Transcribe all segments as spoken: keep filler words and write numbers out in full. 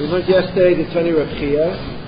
We learned yesterday the Tani Reb Chia,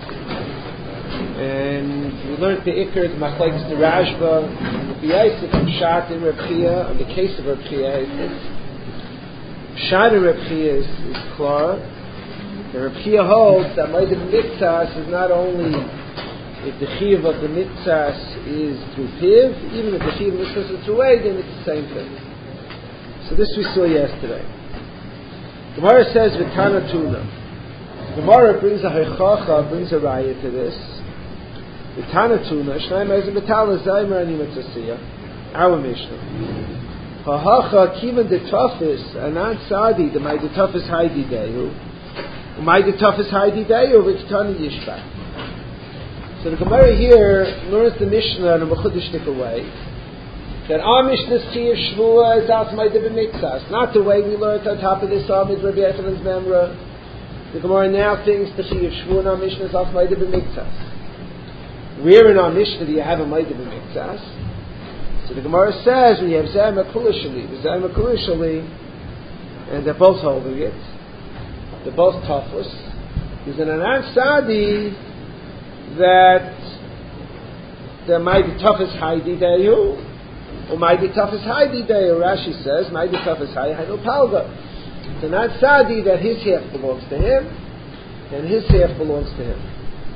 and we learned the Iker, the Machlekes, the Rashba, and the B'yaisa from Shat in Reb Chia, and the case of Reb Chia. Shat in Reb Chia is, is klar. The Reb Chia holds that Ma'adim Mitzas is not only if the Chiv of the Mitzas is through Piv, even if the Chiv of the Mitzas is through Eid, then it's the same thing. So this we saw yesterday. Gemara says V'tana Tuna. Gemara brings a Heichacha, brings a raya to this. V'tana Tuna, Shnai Mezim B'tala Zaymer Ani Mitzasiya, our Mishnah. Hahacha Kivan de Tafis, Anan Sadi, the Mai de Tafis Haidi Dehu, Mai de Tafis Haidi Dehu, V'tana Yishbak. So the Gemara here learns the Mishnah in a mechudishnik way that our Mishnah's Chiyuv Shvua is out Mai de B'mitzas, not the way we learned on top of this Amid Rabbi Yechon's Memra. The Gemara now thinks the Chiyuv Shvua in our Mishnah is out Mai de B'mitzas. Where in our Mishnah do you have a Mai de B'mitzas? So the Gemara says we have Zeh Makulishali, Zeh Makulishali, and they're both holding it. They're both Tafus. There's an Anan Sadi that there might be toughest Haidi Deyu, or might be toughest Haidi Deyu. Rashi says, might be toughest Haidi Hainu Palga. So not Sadi that his half belongs to him, and his half belongs to him.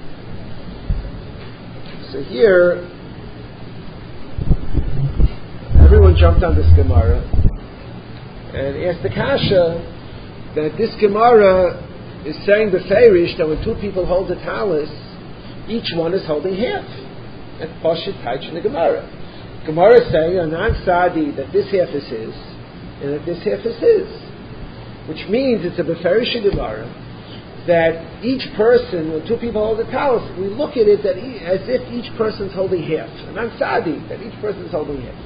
So here, everyone jumped on this Gemara and asked the Kasha that this Gemara is saying the Feirish that when two people hold the talis, each one is holding half. And Pashit Taich in the Gemara. Gemara is saying, Anan Sadi, that this half is his, and that this half is his. Which means it's a Beferish Gemara, that each person, when two people hold the talis, we look at it that he, as if each person's holding half. Anan Sadi, that each person is holding half.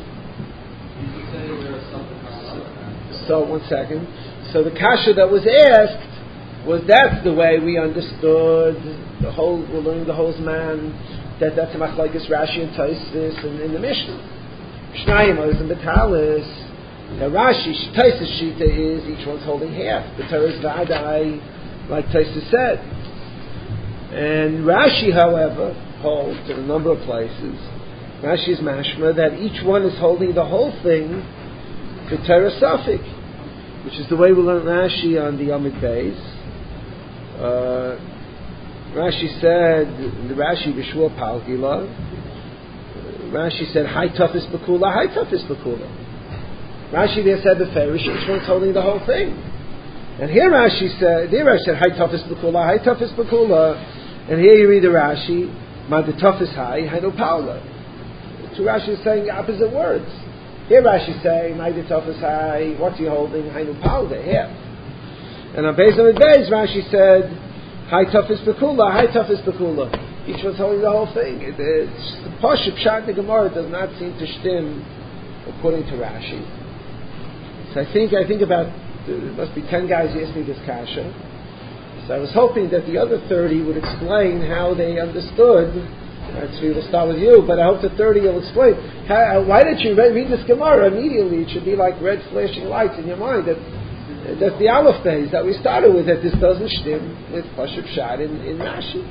So, one second. So the Kasha that was asked, was that's the way we understood the whole, we're learning the whole man, that that's a machlokes Rashi and Tosfos and in the Mishnah. Shnayim others and Betalis. Now Rashi, Tosfos Shita is each one's holding half. The Torah is Vadai, like Tosfos said. And Rashi, however, holds in a number of places, Rashi is mashma, that each one is holding the whole thing, the Torah Safik, which is the way we learn Rashi on the Amid Beis. Uh, Rashi said, the Rashi B'Shua Palgila, Rashi said, Hai Tafis B'Kula, Hai Tafis B'Kula. Rashi there said the Ferish, each one's holding the whole thing. And here Rashi said, here Rashi said, Hai Tafis B'Kula, Hai Tafis B'Kula. And here you read the Rashi, Ma de Tafis Hai, Hai no Paula. Two Rashi is saying the opposite words. Here Rashi is saying, Ma de Tafis Hai, what's he holding? Hai no Paula, here. And on Beis Amid Beis, Rashi said, Hai Tafis B'Kula, Hai Tafis B'Kula. Each one's holding the whole thing. It, it's, the Pashup Pshat the Gemara does not seem to shtim according to Rashi. So I think I think about, there must be ten guys who asked me this kasha. So I was hoping that the other thirty would explain how they understood. Actually, we'll start with you, but I hope the thirty will explain. How, why did you read, read this Gemara immediately? It should be like red flashing lights in your mind that that's the Aleph days that we started with, that this doesn't shtim with Pashup Pshat in, in Rashi.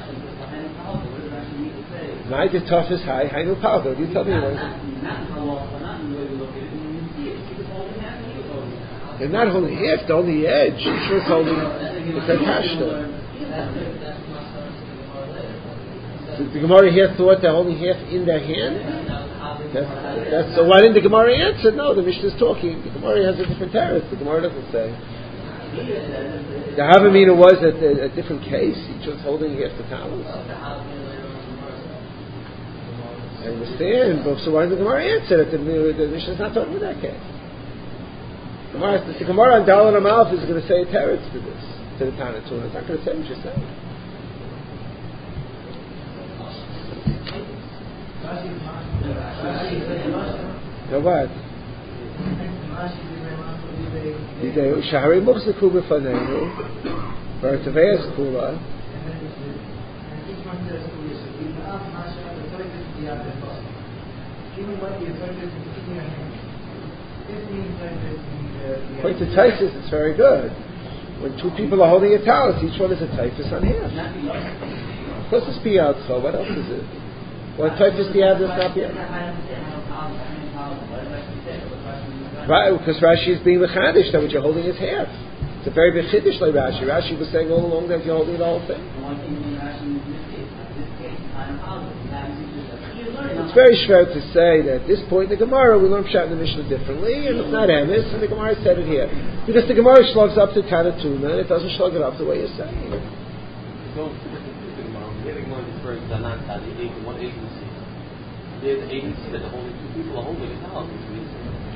My the toughest high, Hainu Paldo. You tell me what. They're not holding half, they're on the edge. Each one's holding it's a kashta. So the Gemara here thought they're holding half in their hand? That's, that's, so why didn't the Gemara answer? No, the Mishnah is talking. The Gemara has a different tariff. The Gemara doesn't say. The Havamina was at a, a different case. Each one's holding half the talis. I understand, but so why did the Gemara answer it? The, the Mishnah is not talking about that case. The Gemara, the Gemara on Dal and Amalf is going to say a teretz to this, to the Tana Tuna. It's not going to say what you're saying. So what? Shahari Mukhziku B'Fanenu, V'Artavei Kula. According to Taisus, it's very good. When two people are holding a talis, each one is a typhus on half. Of course it's Piyatcha. What else is it? What typhus do you have that's not Piyatcha? Right, because Rashi is being mechadish that what you're holding is half. It's a very big chiddush like Rashi. Rashi was saying all along that you're holding the whole thing. It's very shver to say that at this point in the Gemara we learn Pshat in the Mishnah differently, and it's not emes, and the Gemara said it here. Because the Gemara slugs up to Tanatuna, and it doesn't slug it up the way you're saying. There's an agency that the holding two people are holding a house, which means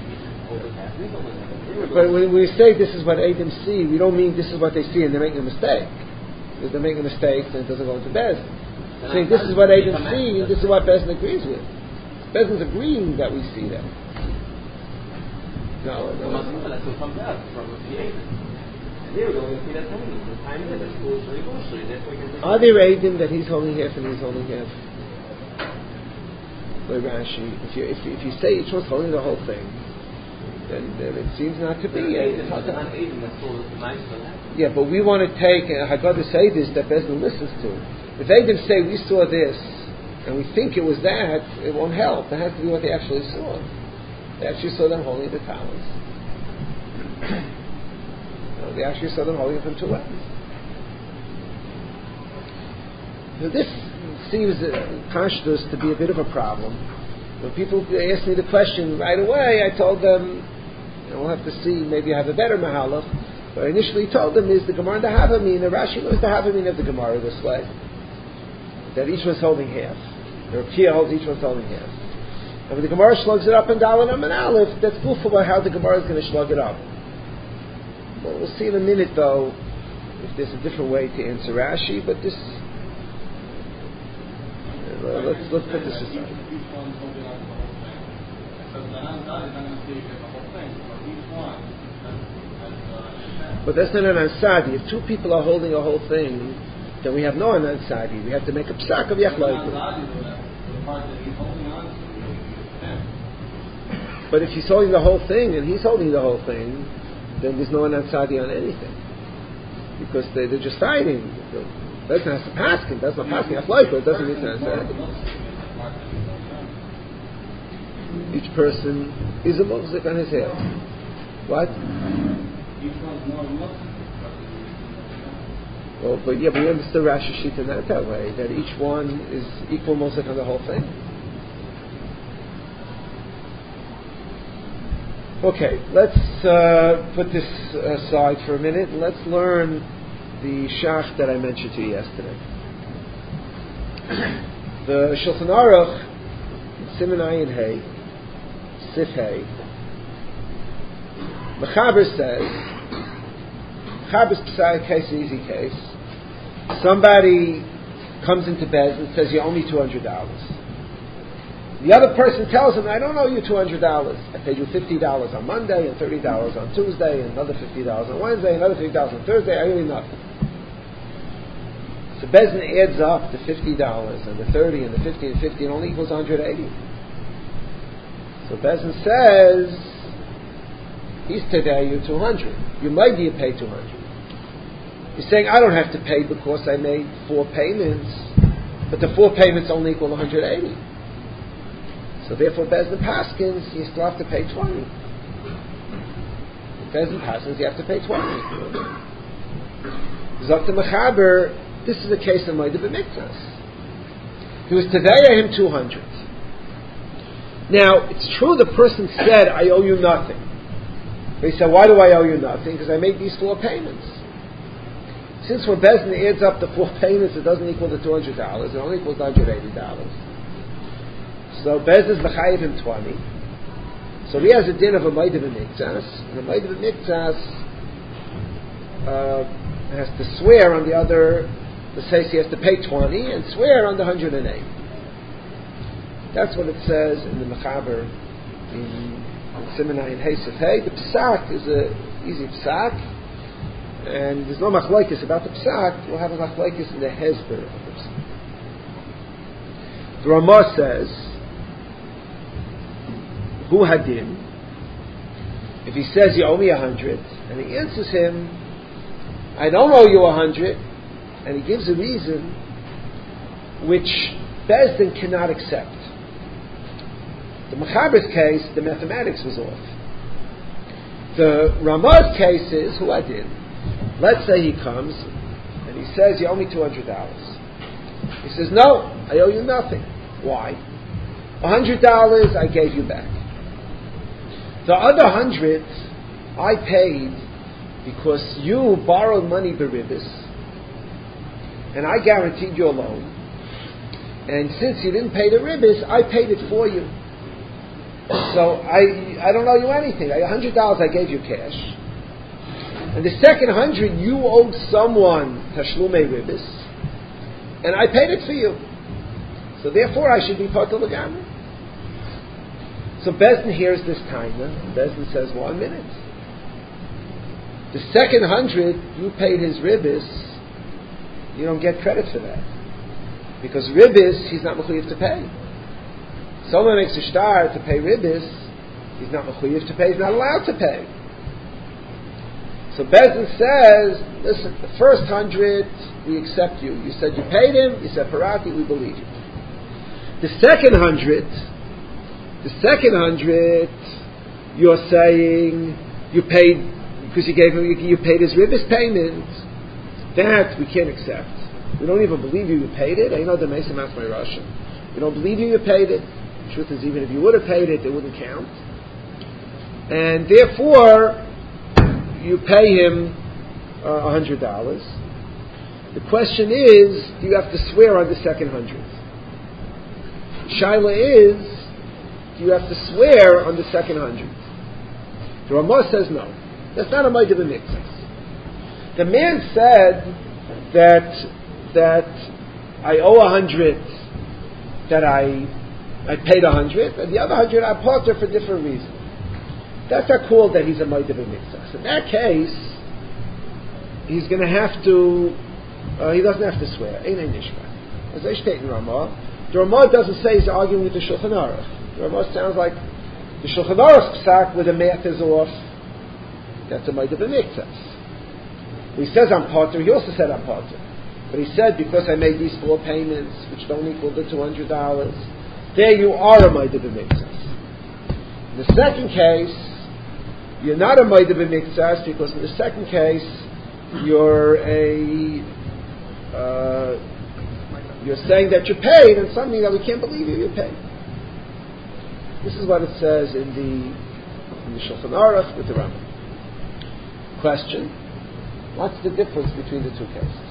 but when we say this is what Adam see, we don't mean this is what they see and they're making a mistake. Because they're making mistakes and it doesn't go into Bezdin. Saying this is what Adam see, this is what Bezdin agrees with. Bezdin's agreeing that we see that. No, no. Are there Adam that he's holding half and he's holding half? Like Rashi, if you, if you, if you say each one's holding the whole thing, then, then it seems not to be. Yeah, but we want to take a Haggadah say this that Bezdin listens to. If they didn't say we saw this and we think it was that, it won't help. It has to be what they actually saw. They actually saw them holding the talents. No, they actually saw them holding it from two ends. So this seems uh, conscious to be a bit of a problem. When people ask me the question right away, I told them, you know, we'll have to see, maybe I have a better mahalach. But I initially told them is the Gemara and the Havamin, the Rashi knows the Havamin of the Gemara this way. That each one's holding half. The Rakia holds each one's holding half. And when the Gemara slugs it up in Dalet and Aleph, that's proof about how the Gemara is going to slug it up. Well, we'll see in a minute though if there's a different way to answer Rashi, but this uh, let's let's put this aside. But that's not an ansadi. If two people are holding a whole thing, then we have no an ansadi. We have to make a psak of yachloiku. But if he's holding the whole thing and he's holding the whole thing, then there's no an ansadi on anything, because they, they're just fighting. That's not a paskin. That's not paskin. Yachloiku. It doesn't mean an ansadi. Each person is a muzzik on his head. What? Well, but yeah, but we understood Rashi Shita not that way, that each one is equal mosek on the whole thing. Okay, let's uh, put this aside for a minute and let's learn the shach that I mentioned to you yesterday. The Shulchan Aruch, Siman Ayin Hey, Sif Hey, Mechaber says, Mechaber's P'sai case is an easy case. Somebody comes into bed and says, you owe me two hundred dollars. The other person tells him, I don't owe you two hundred dollars. I paid you fifty dollars on Monday and thirty dollars on Tuesday and another fifty dollars on Wednesday and another fifty dollars on Thursday. I owe you nothing. So Bezdin adds up the fifty dollars and the thirty and the fifty and fifty and only equals one hundred eighty. So Bezdin says, he's today you two hundred. You might be paid two hundred. He's saying I don't have to pay because I made four payments, but the four payments only equal one hundred eighty. So therefore, Bezdin Paskins, you still have to pay twenty. Bezdin Paskins, you have to pay twenty. Zok Mechaber, this is a case of Moed B'Miktas. He was today him two hundred. Now, it's true the person said, I owe you nothing. He said, why do I owe you nothing? Because I made these four payments. Since when Bezdin adds up the four payments, it doesn't equal the two hundred dollars. It only equals one hundred eighty dollars. So Bezdin's mechayiv him twenty. So he has a din of a Moed B'Miktas. And a Moed B'Miktas uh, has to swear on the other. The says he has to pay twenty and swear on the one hundred eight. That's what it says in the Mechaber in Siman Ayin Hey Sif Hey. The psak is a easy psak, and there's no machlokes about the psak. We'll have a machlokes in the hezber of the psak. The Ramah says, "Hu hadin." If he says you owe me a hundred, and he answers him, I don't owe you a hundred, and he gives a reason which Beis Din cannot accept. The Mechaber's case, the mathematics was off. The Ramah's case is, who I did. Let's say he comes and he says, you owe me two hundred dollars. He says, no, I owe you nothing. Why? one hundred dollars I gave you back. The other one hundred I paid because you borrowed money beribis and I guaranteed your loan. And since you didn't pay the ribis, I paid it for you. So I I don't owe you anything. one hundred dollars I gave you cash. And the second one hundred you owed someone tashlume ribis, and I paid it for you. So therefore I should be part of the gamma. So Beis Din hears this time. Beis Din says, one minute. The second hundred you paid his ribis, you don't get credit for that. Because ribis, he's not mechuyev to pay. Someone makes a shtar to pay ribis, he's not mechuyev to pay, he's not allowed to pay. So Beis Din says, listen, the first hundred, we accept you. You said you paid him, you said parati, we believe you. The second hundred, the second hundred, you're saying you paid, because you gave him, you paid his ribis payment, that we can't accept. We don't even believe you, you paid it. I know the Mesa Mas my Russian. We don't believe you, you paid it. The truth is, even if you would have paid it, it wouldn't count. And therefore, you pay him uh, one hundred dollars. The question is, do you have to swear on the second hundred? Shaila is, do you have to swear on the second hundred? The Ramah says no. That's not a Ma'adim Mikzas. The man said that that I owe a hundred, that I I paid a hundred, and the other hundred I parted for different reasons. That's not called that he's a Ma'adim Mikzas. In that case, he's going to have to, uh, he doesn't have to swear. Ein ein nishma. As I state in Ramah, the Ramah doesn't say he's arguing with the Shulchan Aruch. The Ramah sounds like the Shulchan Aruch psak where the math is off. That's a Ma'adim Mikzas. He says I'm parter. He also said I'm parter. But he said, because I made these four payments, which don't equal the two hundred dollars, there you are a Ma'adim Mikzas. In the second case, you're not a Ma'adim Mikzas, because in the second case, you're a, uh, you're saying that you paid, and something that we can't believe you, you paid. This is what it says in the, in the Shulchan Aruch with the Rambam. Question: what's the difference between the two cases?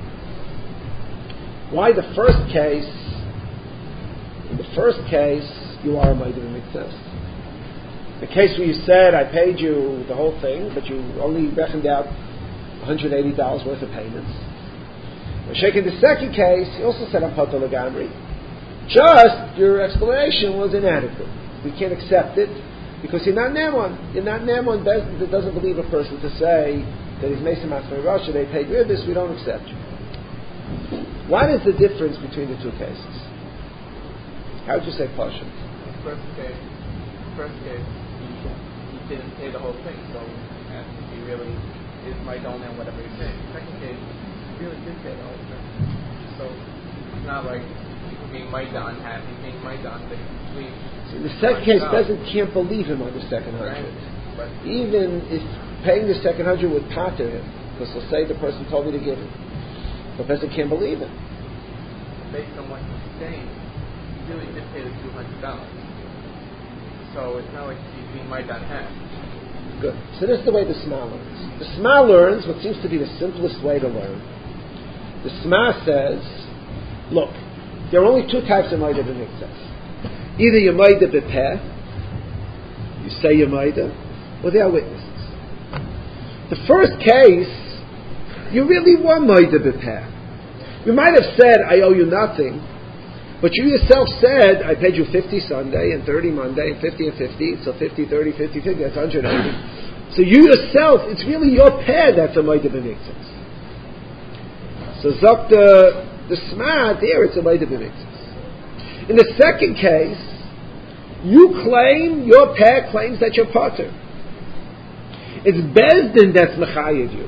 Why the first case, in the first case, you are a Ma'adim Mikzas. The case where you said, I paid you the whole thing, but you only reckoned out one hundred eighty dollars worth of payments. In the second case, you also said, I'm Pater Lagamri. Just, your explanation was inadequate. We can't accept it, because you're not Neman. You're not Neman that doesn't believe a person to say that he's Mesa Matzmei Russia, they paid ribis, we don't accept you. What is the difference between the two cases? How would you say Pasha? First case, first case, he, he didn't pay the whole thing, so and he really is my own and whatever he paid. Second case, he really did pay the whole thing. So it's not like being Maida unhappy, being Maida unhappy. So in the second case, doesn't can't believe him on the second hundred. Right. Even if paying the second hundred would pater him, because he'll say the person told me to give it. The person can't believe it. Based on what he's saying, he really did pay the two hundred dollars. So it's not like he's being Maida unhappy. Good. So this is the way the Sma learns. The Sma learns what seems to be the simplest way to learn. The Sma says, look, there are only two types of Maida B'Mikzas. Either you're Maida B'Peh, you say you're Maida, or they are witnesses. The first case, you really were Maida B'Peh. You might have said, I owe you nothing, but you yourself said, I paid you fifty Sunday, and thirty Monday, and fifty and fifty, so fifty, thirty, fifty, fifty, that's one hundred eighty. So you yourself, it's really your peh that's a Maida B'Mikzas. So Zok the, the Sma, there it's a Maida B'Mikzas. In the second case, you claim, your peh claims that you're potter. It's Beis Din that's mechayev you.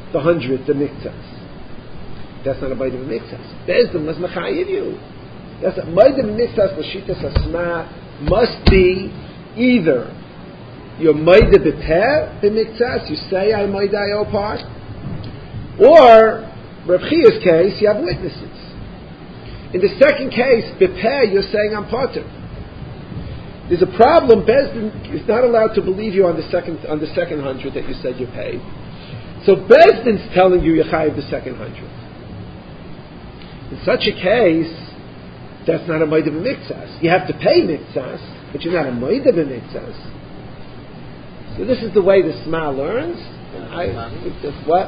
the hundred, the mikzas. That's not a Maida b'mikzas. Bezdin was mechayiv you. That's a Maida b'mikzas l'shitas asma must be either your Maida b'peh b'mikzas, you say I Maida I part, or Rav Chia's case, you have witnesses. In the second case, b'peh, you're saying I'm potter. There's a problem. Bezdin is not allowed to believe you on the second on the second hundred that you said you paid. So Bezdin's telling you you're chayiv the second hundred. In such a case, that's not a Maida b'mikzas. You have to pay mikzas, but you're not a Maida b'mikzas. So this is the way the Sma learns. And I think that's what?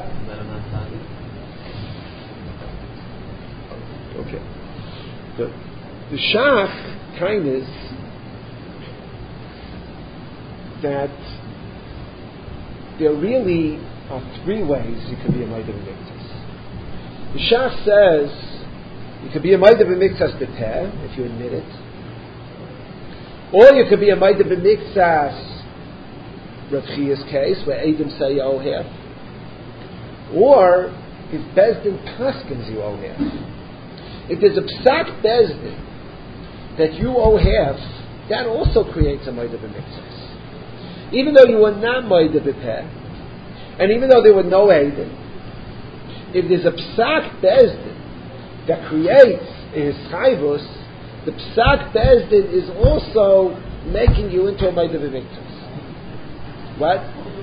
Okay. The, the Shach kind is that there really are three ways you can be a Maida b'mikzas. The Shach says you could be a Maida b'mikzas b'peh, if you admit it. Or you could be a Maida b'mikzas, Rav Chia's case, where Eidim say you owe half. Or, if Bezdin paskins you owe half. If there's a psak Bezdin that you owe half, that also creates a Maida b'mikzas. Even though you were not Maida b'peh, and even though there were no Eidim, if there's a psak Bezdin that creates a hischayvus, the psak Bezdin is also making you into a Maida b'mikzas. What?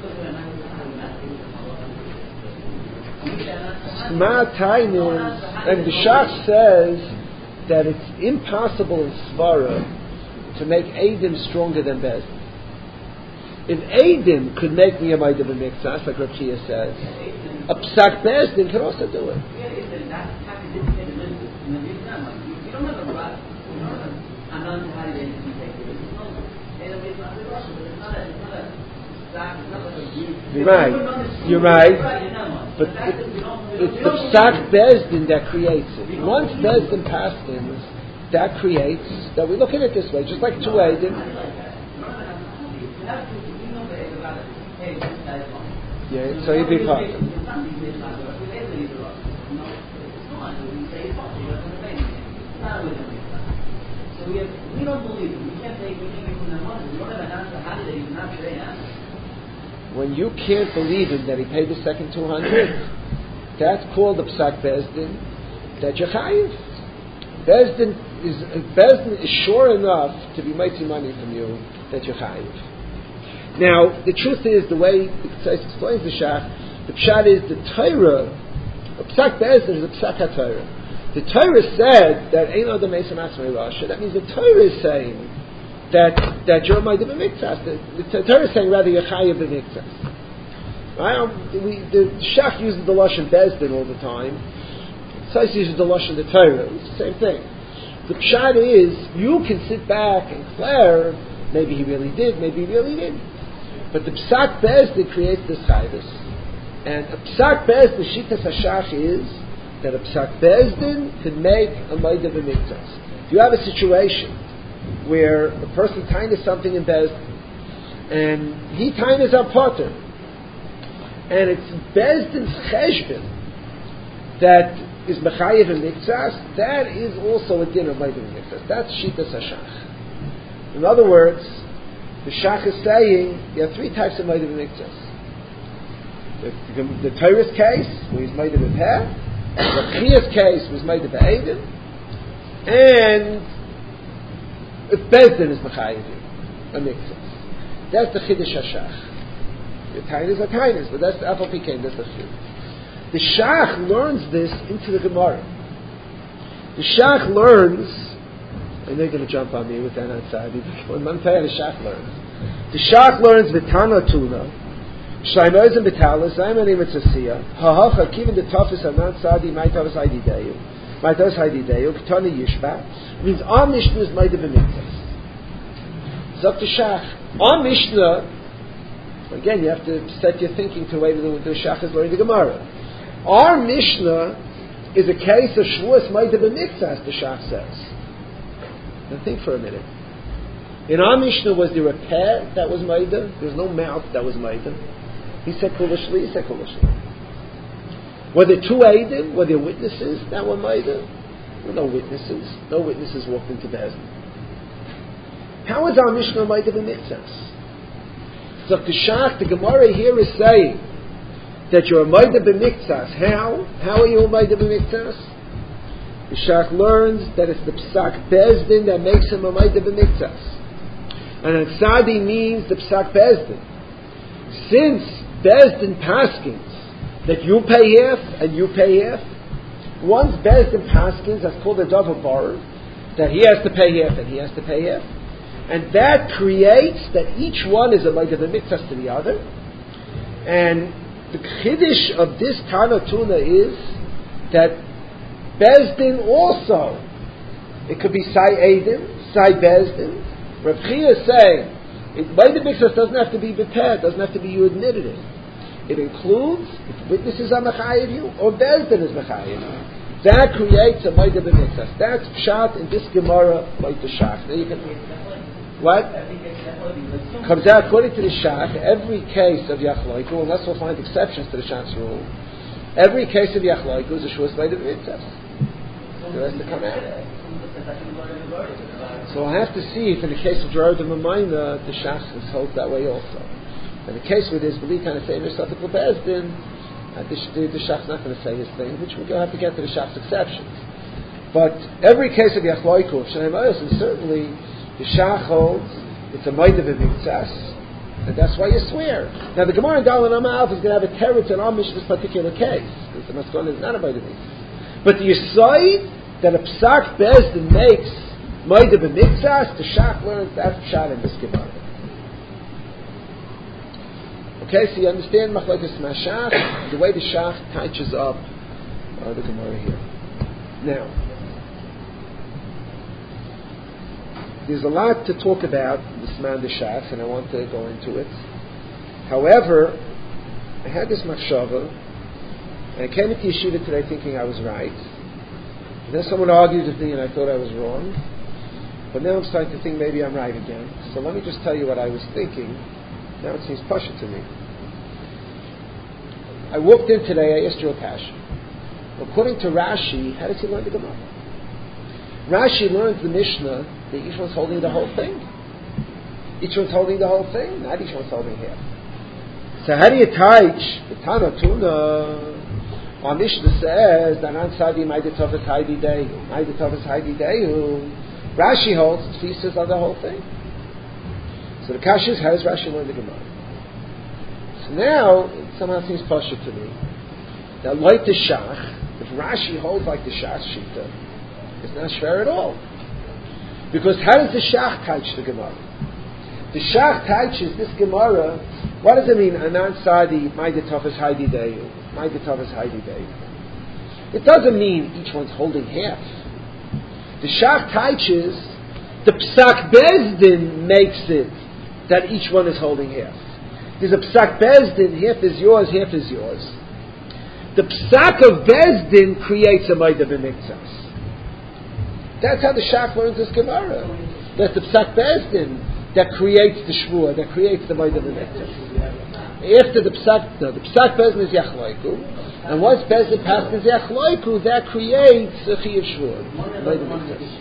Sma Tainis, and the Shach says that it's impossible in Svara to make Eidim stronger than Bezdin. If Eidim could make me a Maida b'mikzas, like Rav Chia says, a psak Bezdin can also do it. You're right. You're right. But it, it's the psak Bezdin that creates it. Once Bezdin paskins, that creates that we look at it this way, just like two Eidim. Yeah, so you'd be part. So we, have, we don't believe it. We can't take anything from the money. We don't have an answer. How did they not say answer? When you can't believe him that he paid the second two hundred, that's called the psak Bezdin that you're chayiv. Bezdin is Bezdin is sure enough to be making money from you that you're chayiv. Now the truth is the way it explains the Shach, the pshat is the Torah. A psak Bezdin is a psak HaTorah. The Torah said that Ein Adam Meisam Atzmei Rasha. That means the Torah is saying that that you're Maida b'mikzas. The, the Torah is saying rather you're chayiv b'mikzas. Right? We, the Shach uses the lashon Bezdin all the time. Tzais uses the lashon the Torah. It's the same thing. The pshat is you can sit back and declare maybe he really did, maybe he really didn't. But the psak Bezdin creates this chayvus, and a psak Bezdin shitas hashach is that a psak Bezdin can make a Maida b'mikzas. If you have a situation where a person tainas something in Bezdin, and he tainas a potter, and it's Bezdin's cheshbon that is mechayev and mikzas, that is also a din of Maida b'mikzas. That's shitas hashach. In other words, the Shach is saying there are three types of Maida b'mikzas. The, the, the Torah's case, where he's Maida b'peh, the Chia's case was Maida b'eidim, and if Bezdin is mechayev a mikzas. That's the Chiddush Hashach. The Tainas are Tainas, but that's the Afal Pikein, that's the Chiddush. The Shach learns this into the Gemara. The Shach learns, and they're going to jump on me with that outside. When Mantaya the Shach learns, the Shach learns V'tana Tuna, Shloimo's and B'talis, Zayman Imitzasiya, Hahacha Kivin the Tafis Anan Sadi, My Tafis Haidideyu, My Tafis Haidideyu, Ketani Yishba, means our Mishnah is Maida b'mikzas. Zok the Shach, our Mishnah, again you have to set your thinking to the way the, the Shach is learning the Gemara. Our Mishnah is a case of Shavuos Maida b'mikzas, the Shach says. Now think for a minute. In our Mishnah, was there a peh that was Maida? There was no mouth that was Maida. He said kulashli, he said kulashli. Were there two Eidim? Were there witnesses that were Maida? Well, no witnesses. No witnesses walked into Bezdin. How is our Mishnah Maida b'mitzvahs? So the Shach, the Gemara here is saying that you're a Maida b'mitzvahs. How? How are you a Maida b'mitzvahs? The Shach learns that it's the Psak Bezdin that makes him a Maida b'mitzvahs. And Ansadi means the Psak Bezdin. Since Bezdin paskins that you pay half and you pay half, once Bezdin paskins, that's called a Dover Bar, that he has to pay half and he has to pay half, and that creates that each one is a Maida b'mitzvahs to the other. And the Chiddush of this Tana Tuna is that Bezdin also, it could be Sai Eidim, Sai Bezdin. Rav Chia is saying, Maida b'mitzvahs doesn't have to be b'peh, doesn't have to be you admitted it. It includes if witnesses are mechayev you or Bezdin is mechayev you. That creates a Maida b'mitzvahs. That's pshat in this Gemara like the Shach. Now you can, what? Comes out according to the Shach, every case of Yachloiku, unless we'll find exceptions to the Shach's rule, every case of Yachloiku is a Shuas Maida b'mitzvahs. The rest to come out. So I'll have to see if in the case of Gerard and Mamayna, the Shach is held that way also. In the case where there's Beli kind of famous Suffolk Bezdin, uh, the, the, the Shach's not going to say his thing, which we'll have to get to the Shach's exceptions. But every case of Yachloiku, of Shalem Ayos, and certainly the Shach holds it's a Maida b'mitzvahs, and that's why you swear. Now the Gemara in Dalan Amah is going to have a teretz and amish in this particular case, because the Maskon is not a Maida b'mitzvahs. But the Yisai that a Psak Bezdin makes Maida b'mitzvahs, the Shach learns that's pshat in this Gemara. Okay, so you understand Machlokes Mashach, the way the Shach touches up uh, the Gemara here. Now, there's a lot to talk about this man the Shach, and I want to go into it. However, I had this machshava, and I came into yeshiva today thinking I was right. And then someone argued with me, and I thought I was wrong. But now I'm starting to think maybe I'm right again. So let me just tell you what I was thinking. Now it seems pasha to me. I walked in today, I asked you a question. According to Rashi, how does he learn the Gemara? Rashi learns the Mishnah that each one's holding the whole thing. Each one's holding the whole thing, not each one's holding half. So how do you teach the Tana Tuna? Our Mishnah says that on Sadi Maida Tovas Haidi Dehu, Maida Tovas Haidi Dehu. Rashi holds its pieces on the whole thing. So the kasha is, how does Rashi learn the Gemara? So now it somehow seems pasha to me that like the Shach, if Rashi holds like the Shach Shita, it's not fair at all. Because how does the Shach teach the Gemara? The Shach teaches this Gemara. What does it mean? Anan Sadi Maida Tovas Haidi Dehu, Maida Tovas Haidi Dehu. It doesn't mean each one's holding half. The Shach teaches the Psak Bezdin makes it that each one is holding half. There's a Psak Bezdin, half is yours, half is yours. The Psak of Bezdin creates a Maida b'mitzvahs. That's how the Shach learns this Gemara. That's the Psak Bezdin that creates the Shvua, that creates the Maida b'mitzvahs. After the Psak, no, the Psak Bezdin is Yachloiku, and once Bezdin passes Yachloiku, that creates a Chiyav Shvua, Maida b'mitzvahs.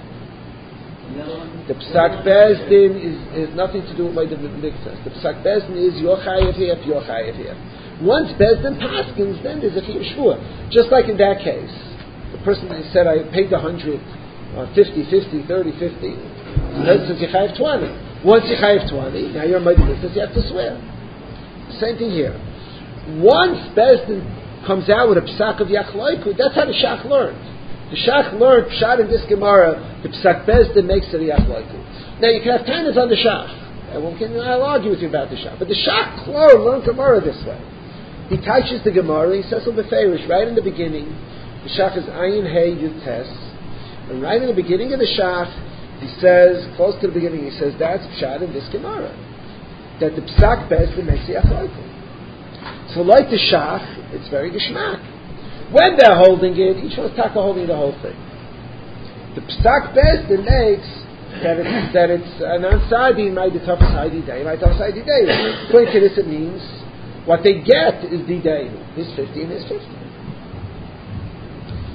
The Psak Bezdin is, is nothing to do with Maida b'mitzvahs. The Psak Bezdin is your chayev half, your chayev half. Once Bezdin paskins, then there's a Chiyav Shvua. Just like in that case, the person that said I paid a hundred, uh, fifty, fifty, thirty, fifty. Then says you chayev twenty. Once you chayev twenty, now you're Maida b'mitzvahs, you have to swear. Same thing here. Once Bezdin comes out with a Psak of Yachloiku, that's how the Shach learned. The Shach learned Pshat in this Gemara, the Psak Bezdin makes it a Yachloiku. Now you can have tainas on the Shach. I won't, I'll argue with you about the Shach. But the Shach learned Gemara this way. He teaches the Gemara, he says on the Ferish, right in the beginning, the Shach is Ayin Hey Yud Tes, and right in the beginning of the Shach, he says, close to the beginning, he says, that's Pshat in this Gemara. That the Psak Bezdin makes the Yachloiku. So like the Shach, it's very Geshmak. When they're holding it, each one's taka holding the whole thing. The Psak Bezdin makes that it's that it's an ansadi Maida Tovas Haidi Dehu, Maida Tovas Haidi Dehu. According to this, it means what they get is the Dehu. His fifty and his fifty.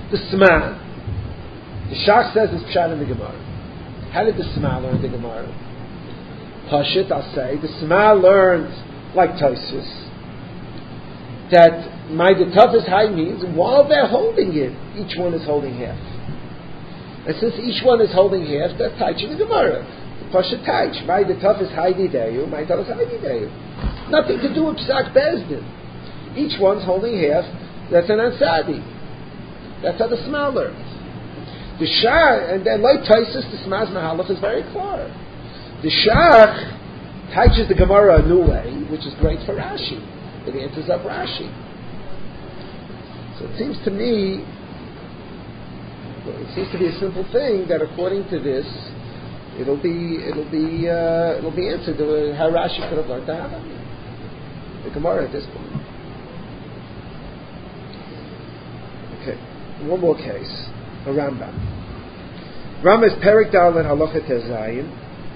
the Sma. The Shach says it's Pshat in the Gemara. How did the Sma learn the Gemara? Pashit, I'll say, the Sma learned, like Tosfos, that my the toughest high means while they're holding it, each one is holding half. And since each one is holding half, that's Taich in the Gemara. Pashit Taich, my the toughest high dideyu, my toughest high dideyu. Nothing to do with Psak Bezdin. Each one's holding half, that's an Ansadi. That's how the Sma learns. The Shach, and then like Tosfos, the Sma's Mahalach is very clear. The Shach teaches the Gemara a new way, which is great for Rashi. It answers up Rashi. So it seems to me, it seems to be a simple thing that according to this, it'll be it'll be uh, it'll be answered uh, how Rashi could have learned to have it. The Gemara at this point. Okay, one more case. A Rambam. Rambam is Perik Dalet Halacha Tezayin.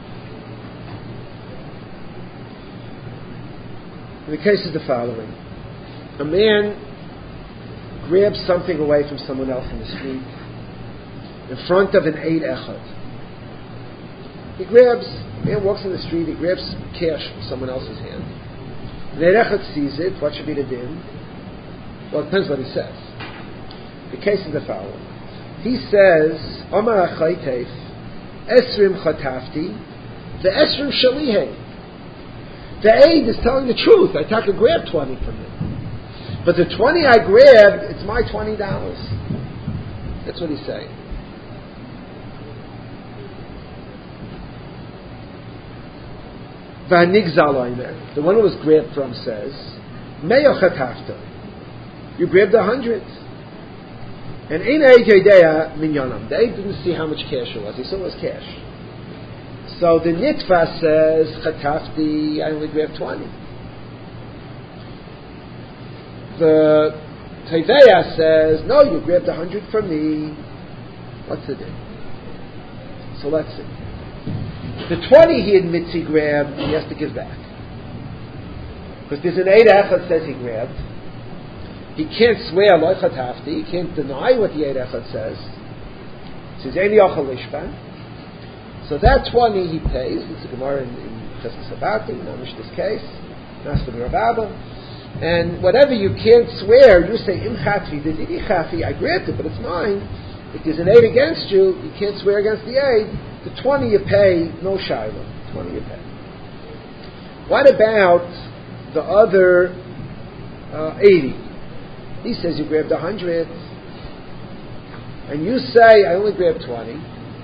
The case is the following: a man grabs something away from someone else in the street in front of an Eid Echad. He grabs. A man walks in the street. He grabs cash from someone else's hand. The Eid Echad sees it. What should be the din? Well, it depends what he says. The case is the following. He says, Amar Achayteif, Esrim Chatafti, the Esrim Shalihei. The aid is telling the truth. I took a grab twenty from him. But the twenty I grabbed, it's my twenty dollars. That's what he's saying. The one who was grabbed from says, Meyo Chatafta. You grabbed a hundred. And in Eidea Minyanam, they didn't see how much cash it was. He saw it was cash. So the Nitva says, Chatafti, I only grabbed twenty. The Teveya says, no, you grabbed a hundred from me. What's the deal? So let's see. The twenty he admits he grabbed, he has to give back. Because there's an Eid Echad says he grabbed. He can't swear Lo Chatafti. He can't deny what the Eid Echad says. It says Eini Ochel Lishban. So that twenty he pays. It's a Gemara in, in Chesed Sabati, in Amish's case. That's for the Rav Abba. And whatever you can't swear, you say Im Chatvi, the Didi Chatvi, I grant it, but it's mine. If there's an Eid against you, you can't swear against the Eid. The twenty you pay, no Shiloh. twenty you pay. What about the other uh, eighty? He says you grabbed a hundred, and you say I only grabbed twenty.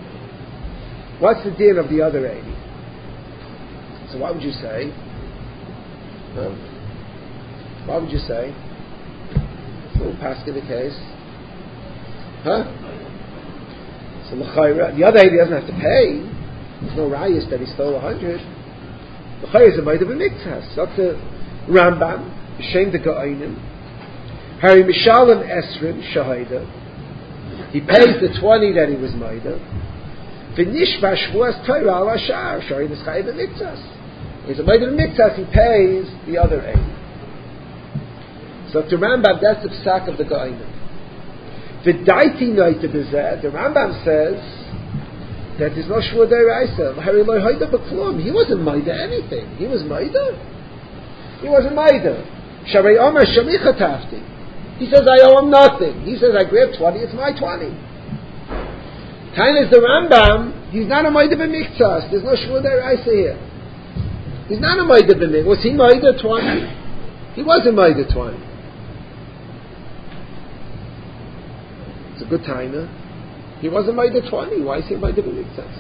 What's the din of the other eighty? So what would you say? Huh? What would you say? It's a little past in the case, huh? So the other eighty doesn't have to pay. There's no rayas that he stole a hundred. L'chayr is a ma'id of a miktas. That's a Rambam. B'shem the Ga'ainim. Hari Mishalim Esrim Shahida. He pays the twenty that he was Maida. V'nishba Shvuas Torah al Ashar. Shari Nischai B'miktas. He's a Maida B'miktas, he pays the other eight. So to Rambam, that's the psak of the Ga'ainim. V'daiti Noita B'zeh, the Rambam says that there's no Shvuah D'Oraisa. Hari Lo Haida B'klum. He wasn't Maida anything. He was Maida. He wasn't Maida. Shari Omer Shali Chatafti. He says, I owe him nothing. He says, I grabbed twenty, it's my twenty. Time is the Rambam, he's not a Maida B'miktas. There's no Shvuah D'Oraisa here. He's not a Maida B'miktas. Was he Maida twenty? He wasn't Maida twenty. It's a good timer. He wasn't Maida twenty. Why is he Maida B'miktas?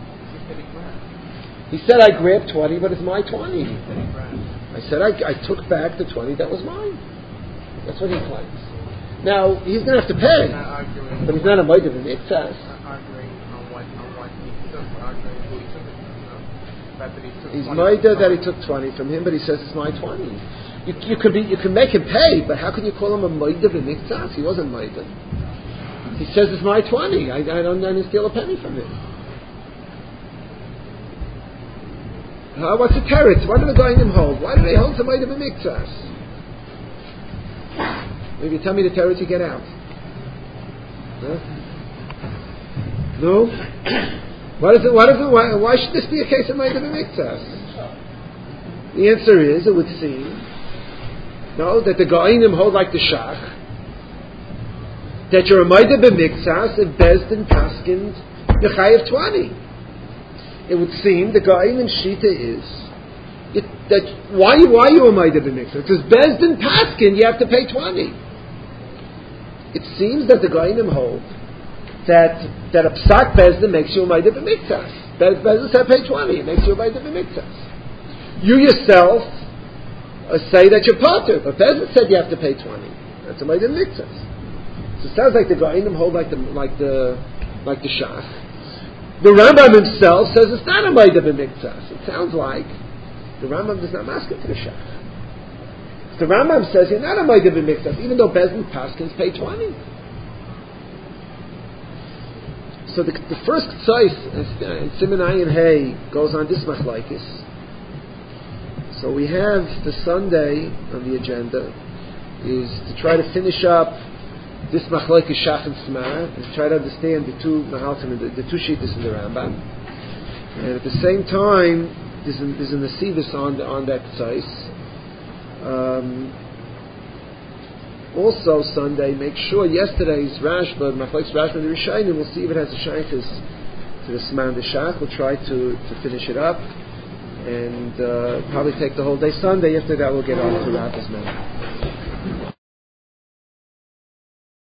He said, I grabbed twenty, but it's my twenty. I said, I, I took back the twenty that was mine. That's what he claims. Now, he's going to have to pay, but he's not a Maida B'miktas. He's Maida that he took twenty from him, but he says it's my twenty. You, you can be, you can make him pay, but how can you call him a Maida B'miktas? He wasn't Maida. He says it's my twenty. I, I don't, I didn't steal a penny from him. Uh, what's the teretz? Why do the Goyim hold? Why do they hold to Maida B'miktas? Maybe you tell me the teretz, you get out. Huh? No? Why does it, why does it, why, why should this be a case of Maida B'Miktas? The answer is, it would seem, no, that the Ga'inim hold like the Shach, that you're a Maida B'Miktas if Bezdin Paskind Yechayev twenty. It would seem the Ga'inim Shita is it, that why why you a Maida B'Miktas? Because Bezdin Paskind you have to pay twenty. It seems that the Ga'inim hold that that a Psak Bezdin makes you a Maida B'Miktas. Bezdin said pay twenty, it makes you a Maida B'Miktas. You yourself uh, say that you're Pater, but Bezdin said you have to pay twenty. That's a Maida B'Miktas. So it sounds like the Ga'inim hold like the like the like the Shach. The Rambam himself says it's not a Maida B'Miktas. It sounds like the Rambam does not mask it to the Shach. The Rambam says you're not a Maida B'Miktas, even though Bezdin Paskins pay twenty. So the, the first tzais in Siman Ayin Hey goes on this machlokes. So we have the Sunday on the agenda is to try to finish up this machlokes Shach and Smara and try to understand the two mahalchim, the, the two shittas in the Rambam, and at the same time there's an, there's an Nesivus on on that tzais. Um, also Sunday, make sure yesterday's Rashba, machlokes Rashba and the Rishayim, we'll see if it has a shaykhis to the Sman the Shach. We'll try to, to finish it up and uh, probably take the whole day Sunday. After that, we'll get on to Rabbis Man.